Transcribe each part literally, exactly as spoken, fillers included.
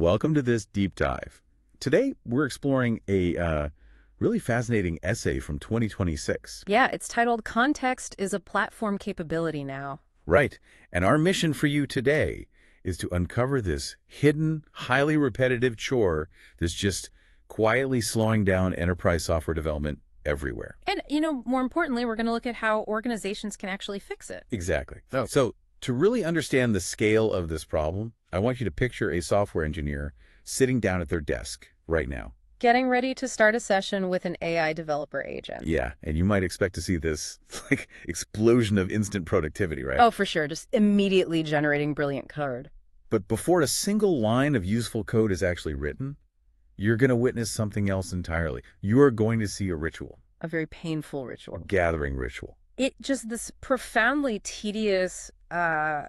welcome to this deep dive. Today, we're exploring a uh, really fascinating essay from twenty twenty-six. Yeah, it's titled Context is a Platform Capability Now. Right, and our mission for you today is to uncover this hidden, highly repetitive chore that's just quietly slowing down enterprise software development everywhere. And, you know, more importantly, we're going to look at how organizations can actually fix it. Exactly. Oh. So to really understand the scale of this problem, I want you to picture a software engineer sitting down at their desk right now. Getting ready to start a session with an A I developer agent. Yeah, and you might expect to see this like explosion of instant productivity, right? Oh, for sure. Just immediately generating brilliant code. But before a single line of useful code is actually written, you're going to witness something else entirely. You are going to see a ritual. A very painful ritual. A gathering ritual. It just this profoundly tedious, uh,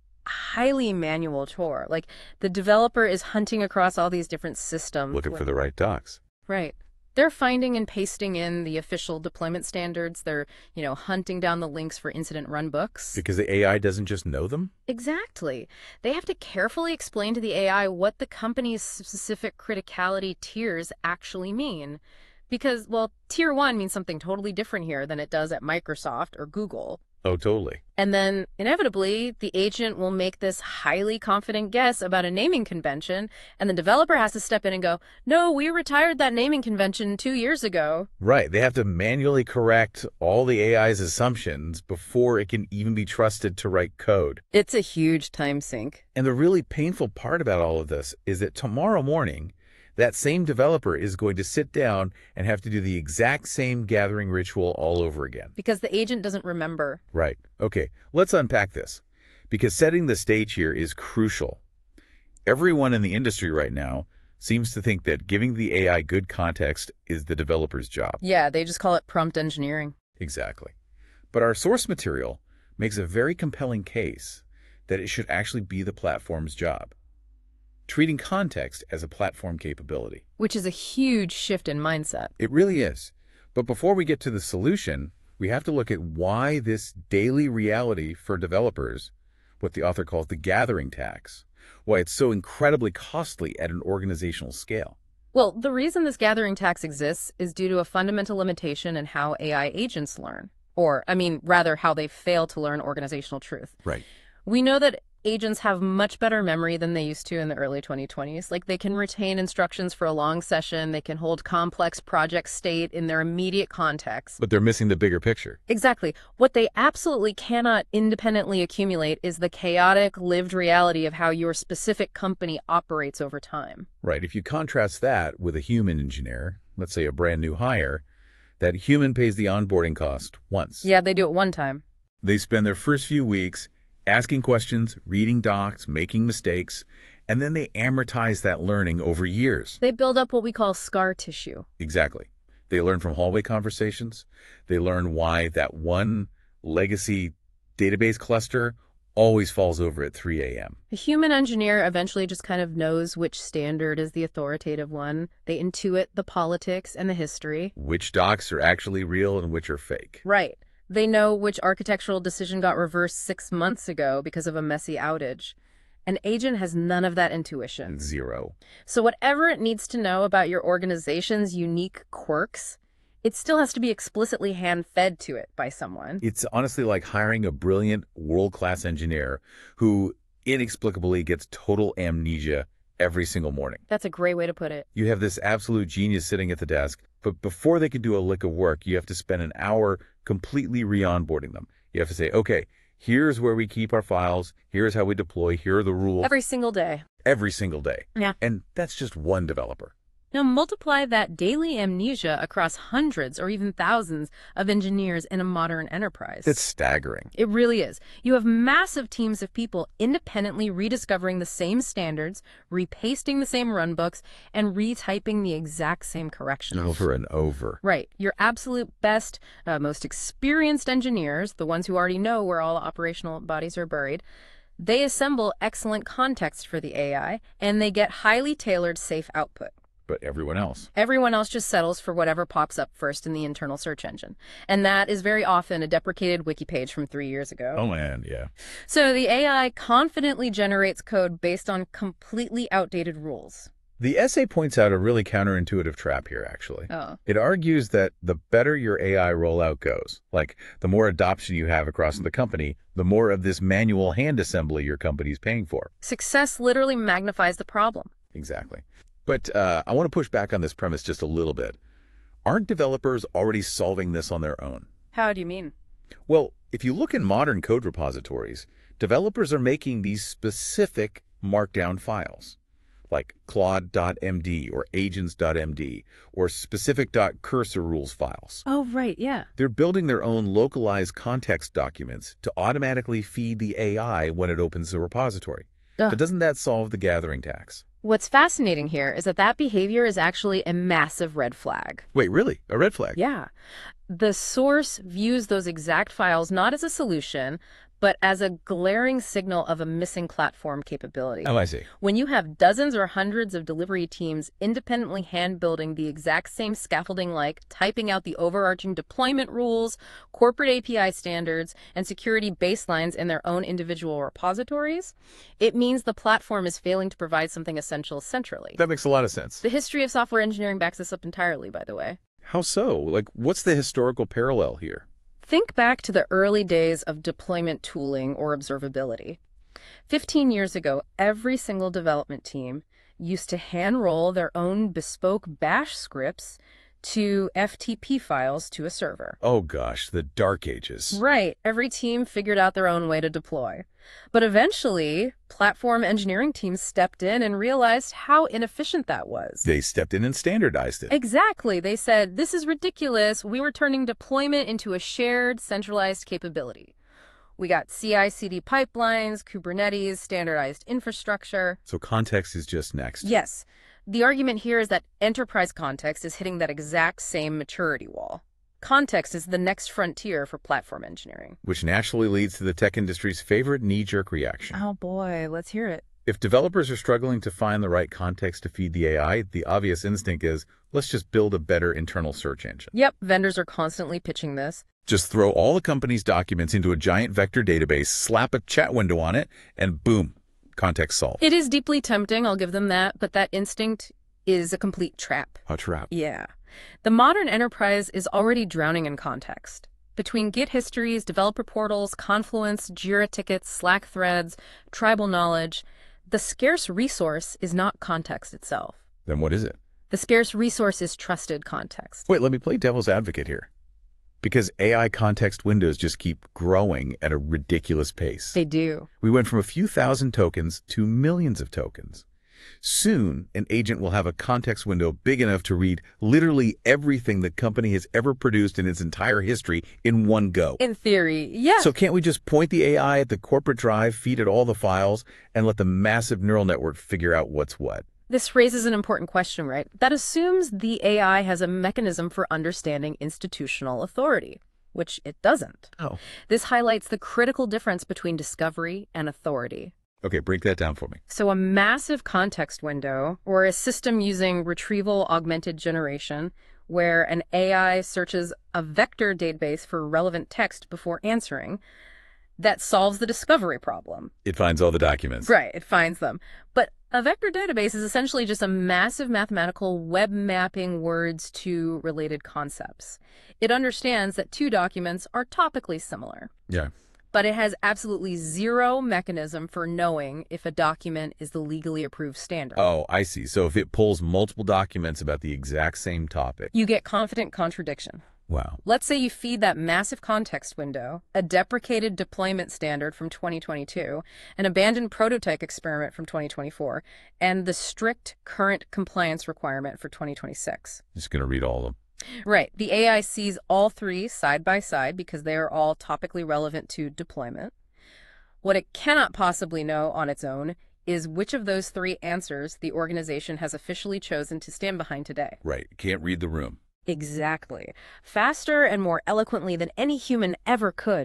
highly manual chore. Like the developer is hunting across all these different systems. Looking for the right docs. Right. They're finding and pasting in the official deployment standards. They're, you know, hunting down the links for incident run books. Because the A I doesn't just know them? Exactly. They have to carefully explain to the A I what the company's specific criticality tiers actually mean. Because, well, tier one means something totally different here than it does at Microsoft or Google. Oh, totally. And then, inevitably, the agent will make this highly confident guess about a naming convention, and the developer has to step in and go, no, we retired that naming convention two years ago. Right. They have to manually correct all the A I's assumptions before it can even be trusted to write code. It's a huge time sink. And the really painful part about all of this is that tomorrow morning, that same developer is going to sit down and have to do the exact same gathering ritual all over again. Because the agent doesn't remember. Right. Okay, let's unpack this. Because setting the stage here is crucial. Everyone in the industry right now seems to think that giving the A I good context is the developer's job. Yeah, they just call it prompt engineering. Exactly. But our source material makes a very compelling case that it should actually be the platform's job, treating context as a platform capability. Which is a huge shift in mindset. It really is. But before we get to the solution, we have to look at why this daily reality for developers, what the author calls the gathering tax, why it's so incredibly costly at an organizational scale. Well, the reason this gathering tax exists is due to a fundamental limitation in how A I agents learn. Or, I mean, rather, how they fail to learn organizational truth. Right. We know that agents have much better memory than they used to in the early twenty twenties. Like they can retain instructions for a long session. They can hold complex project state in their immediate context. But they're missing the bigger picture. Exactly. What they absolutely cannot independently accumulate is the chaotic lived reality of how your specific company operates over time. Right. If you contrast that with a human engineer, let's say a brand new hire, that human pays the onboarding cost once. Yeah, they do it one time. They spend their first few weeks asking questions, reading docs, making mistakes, and then they amortize that learning over years. They build up what we call scar tissue. Exactly. They learn from hallway conversations. They learn why that one legacy database cluster always falls over at three A M A human engineer eventually just kind of knows which standard is the authoritative one. They intuit the politics and the history. Which docs are actually real and which are fake. Right. They know which architectural decision got reversed six months ago because of a messy outage. An agent has none of that intuition. Zero. So whatever it needs to know about your organization's unique quirks, it still has to be explicitly hand-fed to it by someone. It's honestly like hiring a brilliant world-class engineer who inexplicably gets total amnesia every single morning. That's a great way to put it. You have this absolute genius sitting at the desk, but before they can do a lick of work, you have to spend an hour completely re-onboarding them. You have to say, okay, here's where we keep our files, here's how we deploy, here are the rules. Every single day. Every single day. Yeah. And that's just one developer. Now multiply that daily amnesia across hundreds or even thousands of engineers in a modern enterprise. It's staggering. It really is. You have massive teams of people independently rediscovering the same standards, repasting the same runbooks, and retyping the exact same corrections. Over and over. Right. Your absolute best, uh, most experienced engineers, the ones who already know where all operational bodies are buried, they assemble excellent context for the A I, and they get highly tailored, safe output. But everyone else. Everyone else just settles for whatever pops up first in the internal search engine. And that is very often a deprecated wiki page from three years ago. Oh, man, yeah. So the A I confidently generates code based on completely outdated rules. The essay points out a really counterintuitive trap here, actually. Oh. It argues that the better your A I rollout goes, like the more adoption you have across the company, the more of this manual hand assembly your company's paying for. Success literally magnifies the problem. Exactly. But uh, I want to push back on this premise just a little bit. Aren't developers already solving this on their own? How do you mean? Well, if you look in modern code repositories, developers are making these specific markdown files, like Claude dot M D or Agents dot M D or specific.cursor rules files. Oh, right, yeah. They're building their own localized context documents to automatically feed the A I when it opens the repository. Ugh. But doesn't that solve the gathering tax? What's fascinating here is that that behavior is actually a massive red flag. Wait, really? A red flag? Yeah. The source views those exact files not as a solution, but as a glaring signal of a missing platform capability. Oh, I see. When you have dozens or hundreds of delivery teams independently hand-building the exact same scaffolding like typing out the overarching deployment rules, corporate A P I standards, and security baselines in their own individual repositories, it means the platform is failing to provide something essential centrally. That makes a lot of sense. The history of software engineering backs this up entirely, by the way. How so? Like, what's the historical parallel here? Think back to the early days of deployment tooling or observability. Fifteen years ago, every single development team used to hand-roll their own bespoke bash scripts to F T P files to a server. Oh gosh, the dark ages. Right. Every team figured out their own way to deploy. But eventually, platform engineering teams stepped in and realized how inefficient that was. They stepped in and standardized it. Exactly. They said, this is ridiculous. We were turning deployment into a shared, centralized capability. We got C I C D pipelines, Kubernetes, standardized infrastructure. So context is just next. Yes. The argument here is that enterprise context is hitting that exact same maturity wall. Context is the next frontier for platform engineering. Which naturally leads to the tech industry's favorite knee-jerk reaction. Oh boy, let's hear it. If developers are struggling to find the right context to feed the A I, the obvious instinct is, let's just build a better internal search engine. Yep, vendors are constantly pitching this. Just throw all the company's documents into a giant vector database, slap a chat window on it, and boom, context solved. It is deeply tempting, I'll give them that, but that instinct is a complete trap. A trap. Yeah. The modern enterprise is already drowning in context. Between Git histories, developer portals, Confluence, Jira tickets, Slack threads, tribal knowledge, the scarce resource is not context itself. Then what is it? The scarce resource is trusted context. Wait, let me play devil's advocate here. Because A I context windows just keep growing at a ridiculous pace. They do. We went from a few thousand tokens to millions of tokens. Soon, an agent will have a context window big enough to read literally everything the company has ever produced in its entire history in one go. In theory, yeah. So can't we just point the A I at the corporate drive, feed it all the files, and let the massive neural network figure out what's what? This raises an important question, right? That assumes the A I has a mechanism for understanding institutional authority, which it doesn't. Oh. This highlights the critical difference between discovery and authority. Okay, break that down for me. So a massive context window, or a system using retrieval augmented generation, where an A I searches a vector database for relevant text before answering, that solves the discovery problem. It finds all the documents. Right, it finds them. But a vector database is essentially just a massive mathematical web mapping words to related concepts. It understands that two documents are topically similar. Yeah. But it has absolutely zero mechanism for knowing if a document is the legally approved standard. Oh, I see. So if it pulls multiple documents about the exact same topic. You get confident contradiction. Wow. Let's say you feed that massive context window, a deprecated deployment standard from twenty twenty-two, an abandoned prototype experiment from twenty twenty-four, and the strict current compliance requirement for twenty twenty-six. Just going to read all of them. Right. The A I sees all three side by side because they are all topically relevant to deployment. What it cannot possibly know on its own is which of those three answers the organization has officially chosen to stand behind today. Right. Can't read the room. Exactly. Faster and more eloquently than any human ever could,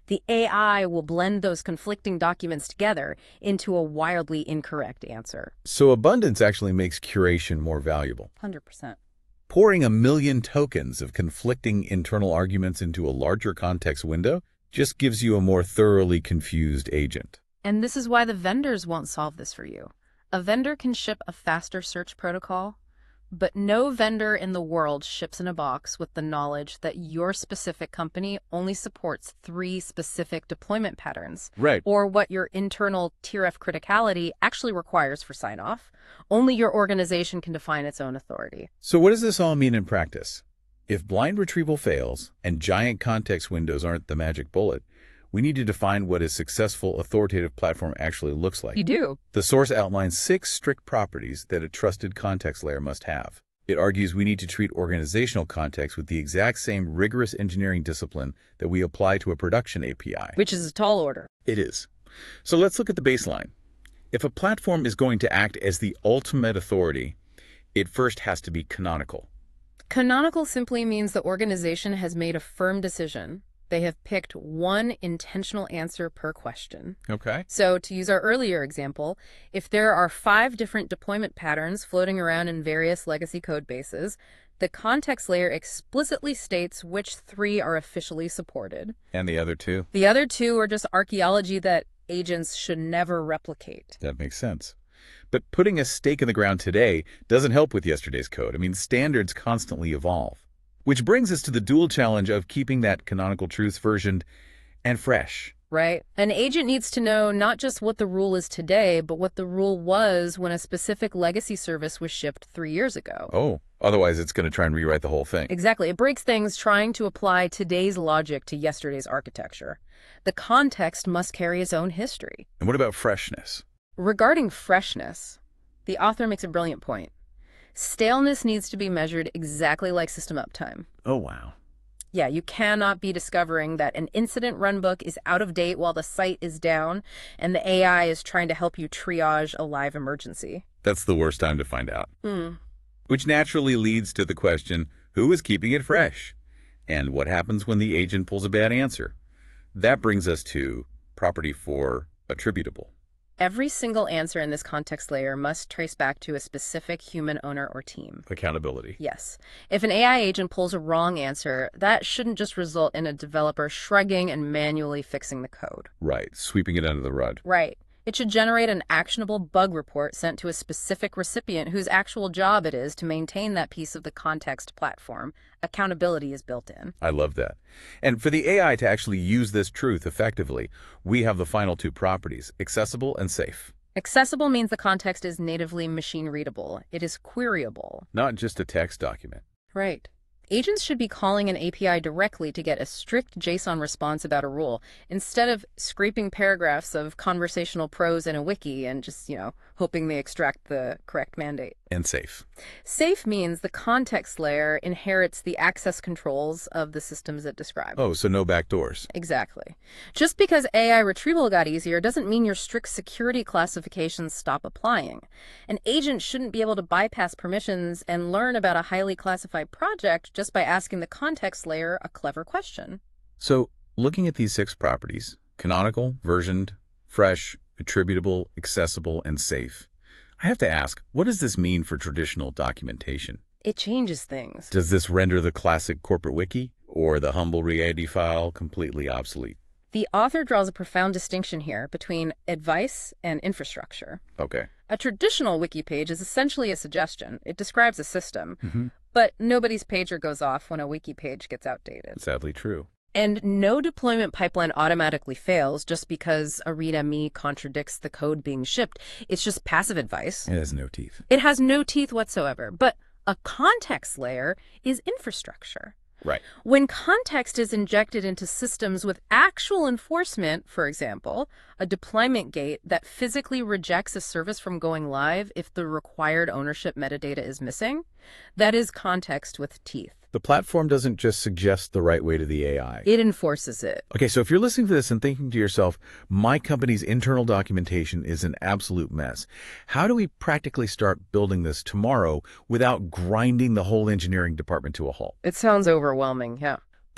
The A I will blend those conflicting documents together into a wildly incorrect answer. So abundance actually makes curation more valuable. one hundred percent. Pouring a million tokens of conflicting internal arguments into a larger context window just gives you a more thoroughly confused agent. And this is why the vendors won't solve this for you. A vendor can ship a faster search protocol, but no vendor in the world ships in a box with the knowledge that your specific company only supports three specific deployment patterns. Right. Or what your internal tier F criticality actually requires for sign-off. Only your organization can define its own authority. So what does this all mean in practice? If blind retrieval fails and giant context windows aren't the magic bullet, we need to define what a successful authoritative platform actually looks like. You do. The source outlines six strict properties that a trusted context layer must have. It argues we need to treat organizational context with the exact same rigorous engineering discipline that we apply to a production A P I. Which is a tall order. It is. So let's look at the baseline. If a platform is going to act as the ultimate authority, it first has to be canonical. Canonical simply means the organization has made a firm decision. They have picked one intentional answer per question. Okay. So to use our earlier example, if there are five different deployment patterns floating around in various legacy code bases, the context layer explicitly states which three are officially supported. And the other two? The other two are just archaeology that agents should never replicate. That makes sense. But putting a stake in the ground today doesn't help with yesterday's code. I mean, standards constantly evolve. Which brings us to the dual challenge of keeping that canonical truth versioned and fresh. Right. An agent needs to know not just what the rule is today, but what the rule was when a specific legacy service was shipped three years ago. Oh, otherwise it's going to try and rewrite the whole thing. Exactly. It breaks things trying to apply today's logic to yesterday's architecture. The context must carry its own history. And what about freshness? Regarding freshness, the author makes a brilliant point. Staleness needs to be measured exactly like system uptime. Oh, wow. Yeah, you cannot be discovering that an incident runbook is out of date while the site is down and the A I is trying to help you triage a live emergency. That's the worst time to find out. Hmm. Which naturally leads to the question, who is keeping it fresh? And what happens when the agent pulls a bad answer? That brings us to property four, attributable. Every single answer in this context layer must trace back to a specific human owner or team. Accountability. Yes. If an A I agent pulls a wrong answer, that shouldn't just result in a developer shrugging and manually fixing the code. Right, sweeping it under the rug. Right. It should generate an actionable bug report sent to a specific recipient whose actual job it is to maintain that piece of the context platform. Accountability is built in. I love that. And for the A I to actually use this truth effectively, we have the final two properties, accessible and safe. Accessible means the context is natively machine readable. It is queryable. Not just a text document. Right. Agents should be calling an A P I directly to get a strict JSON response about a rule, instead of scraping paragraphs of conversational prose in a wiki and just, you know, hoping they extract the correct mandate. And safe. Safe means the context layer inherits the access controls of the systems it describes. Oh, so no backdoors. Exactly. Just because A I retrieval got easier doesn't mean your strict security classifications stop applying. An agent shouldn't be able to bypass permissions and learn about a highly classified project just by asking the context layer a clever question. So, looking at these six properties, canonical, versioned, fresh, attributable, accessible, and safe, I have to ask, what does this mean for traditional documentation? It changes things. Does this render the classic corporate wiki or the humble Reality file completely obsolete? The author draws a profound distinction here between advice and infrastructure. Okay. A traditional wiki page is essentially a suggestion. It describes a system, Mm-hmm. but nobody's pager goes off when a wiki page gets outdated. Sadly true. And no deployment pipeline automatically fails just because a readme contradicts the code being shipped. It's just passive advice. It has no teeth. It has no teeth whatsoever. But a context layer is infrastructure. Right. When context is injected into systems with actual enforcement, for example, a deployment gate that physically rejects a service from going live if the required ownership metadata is missing, that is context with teeth. The platform doesn't just suggest the right way to the A I. It enforces it. Okay, so if you're listening to this and thinking to yourself, my company's internal documentation is an absolute mess, how do we practically start building this tomorrow without grinding the whole engineering department to a halt? It sounds overwhelming, yeah.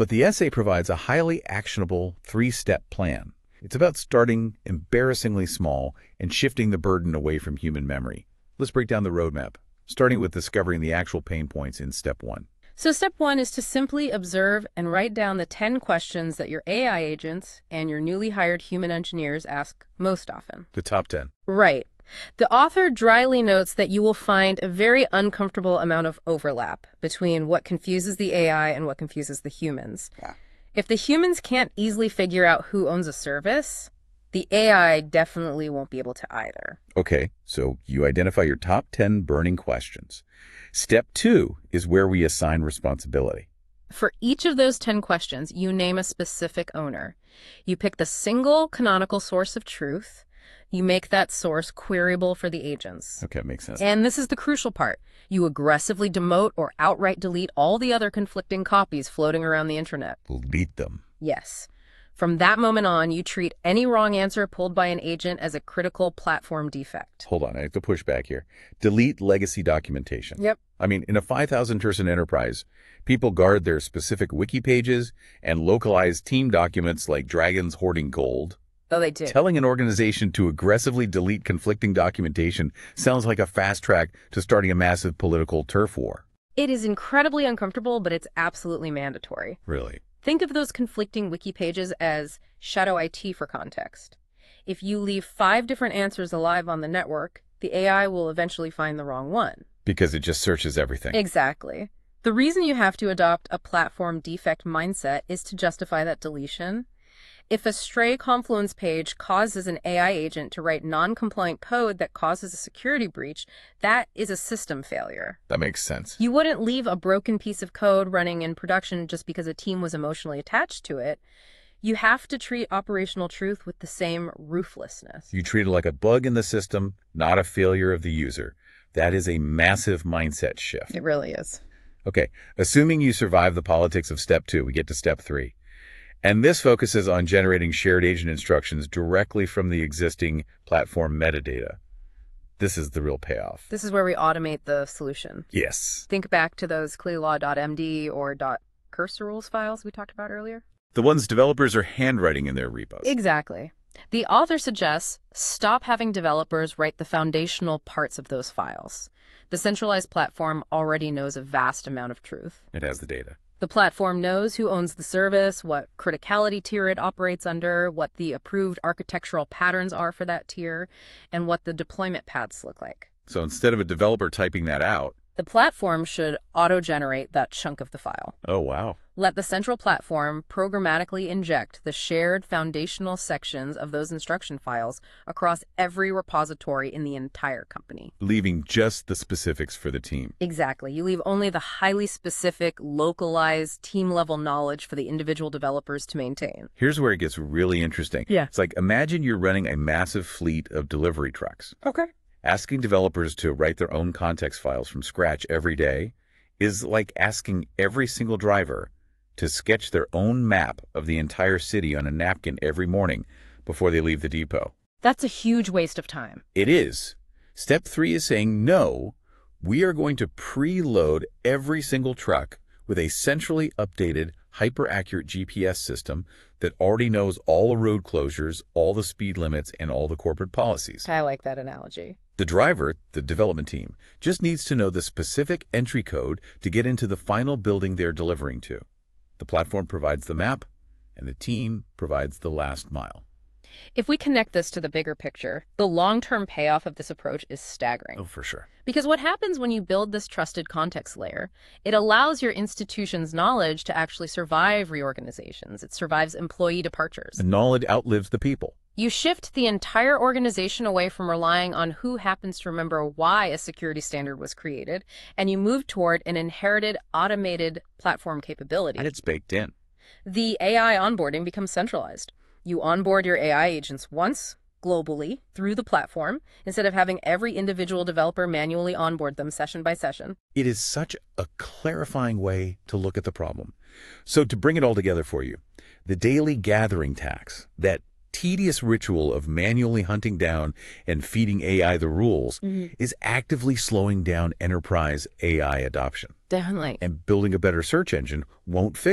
But the essay provides a highly actionable three-step plan. It's about starting embarrassingly small and shifting the burden away from human memory. Let's break down the roadmap, starting with discovering the actual pain points in step one. So step one is to simply observe and write down the ten questions that your A I agents and your newly hired human engineers ask most often. The top ten. Right. The author dryly notes that you will find a very uncomfortable amount of overlap between what confuses the A I and what confuses the humans. Yeah. If the humans can't easily figure out who owns a service, the A I definitely won't be able to either. Okay, so you identify your top ten burning questions. Step two is where we assign responsibility. For each of those ten questions, you name a specific owner. You pick the single canonical source of truth. You make that source queryable for the agents. Okay, makes sense. And this is the crucial part. You aggressively demote or outright delete all the other conflicting copies floating around the internet. Delete them. Yes. From that moment on, you treat any wrong answer pulled by an agent as a critical platform defect. Hold on, I have to push back here. Delete legacy documentation. Yep. I mean, in a five thousand person enterprise, people guard their specific wiki pages and localize team documents like dragons hoarding gold. Oh, they do. Telling an organization to aggressively delete conflicting documentation sounds like a fast track to starting a massive political turf war. It is incredibly uncomfortable, but it's absolutely mandatory. Really? Think of those conflicting wiki pages as shadow I T for context. If you leave five different answers alive on the network, the A I will eventually find the wrong one. Because it just searches everything. Exactly. The reason you have to adopt a platform defect mindset is to justify that deletion. If a stray Confluence page causes an A I agent to write non-compliant code that causes a security breach, that is a system failure. That makes sense. You wouldn't leave a broken piece of code running in production just because a team was emotionally attached to it. You have to treat operational truth with the same ruthlessness. You treat it like a bug in the system, not a failure of the user. That is a massive mindset shift. It really is. Okay, assuming you survive the politics of step two, we get to step three. And this focuses on generating shared agent instructions directly from the existing platform metadata. This is the real payoff. This is where we automate the solution. Yes. Think back to those clearlaw dot M D or .cursor rules files we talked about earlier. The ones developers are handwriting in their repos. Exactly. The author suggests stop having developers write the foundational parts of those files. The centralized platform already knows a vast amount of truth. It has the data. The platform knows who owns the service, what criticality tier it operates under, what the approved architectural patterns are for that tier, and what the deployment paths look like. So instead of a developer typing that out, the platform should auto-generate that chunk of the file. Oh, wow. Let the central platform programmatically inject the shared foundational sections of those instruction files across every repository in the entire company. Leaving just the specifics for the team. Exactly. You leave only the highly specific, localized, team-level knowledge for the individual developers to maintain. Here's where it gets really interesting. Yeah. It's like, imagine you're running a massive fleet of delivery trucks. Okay. Asking developers to write their own context files from scratch every day is like asking every single driver to sketch their own map of the entire city on a napkin every morning before they leave the depot. That's a huge waste of time. It is. Step three is saying, no, we are going to preload every single truck with a centrally updated, hyper-accurate G P S system that already knows all the road closures, all the speed limits, and all the corporate policies. I like that analogy. The driver, the development team, just needs to know the specific entry code to get into the final building they're delivering to. The platform provides the map, and the team provides the last mile. If we connect this to the bigger picture, the long-term payoff of this approach is staggering. Oh, for sure. Because what happens when you build this trusted context layer, it allows your institution's knowledge to actually survive reorganizations. It survives employee departures. The knowledge outlives the people. You shift the entire organization away from relying on who happens to remember why a security standard was created, and you move toward an inherited, automated platform capability. And it's baked in. The A I onboarding becomes centralized. You onboard your A I agents once, globally, through the platform, instead of having every individual developer manually onboard them session by session. It is such a clarifying way to look at the problem. So to bring it all together for you, the daily gathering tax, that tedious ritual of manually hunting down and feeding A I the rules, mm-hmm. is actively slowing down enterprise A I adoption. Definitely. And building a better search engine won't fix it.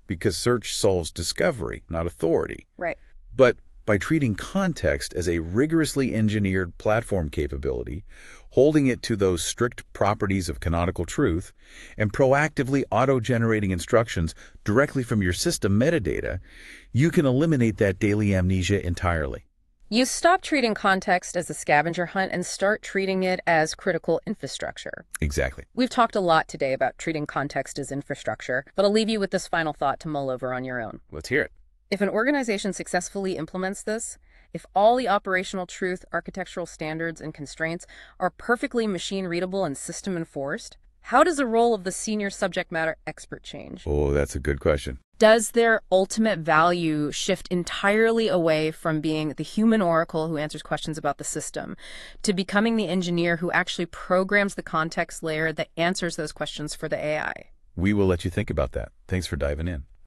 because search solves discovery, not authority. Right. But by treating context as a rigorously engineered platform capability, holding it to those strict properties of canonical truth, and proactively auto-generating instructions directly from your system metadata, you can eliminate that daily amnesia entirely. You stop treating context as a scavenger hunt and start treating it as critical infrastructure. Exactly. We've talked a lot today about treating context as infrastructure, but I'll leave you with this final thought to mull over on your own. Let's hear it. If an organization successfully implements this, if all the operational truth, architectural standards, and constraints are perfectly machine-readable and system-enforced, how does the role of the senior subject matter expert change? Oh, that's a good question. Does their ultimate value shift entirely away from being the human oracle who answers questions about the system to becoming the engineer who actually programs the context layer that answers those questions for the A I? We will let you think about that. Thanks for diving in.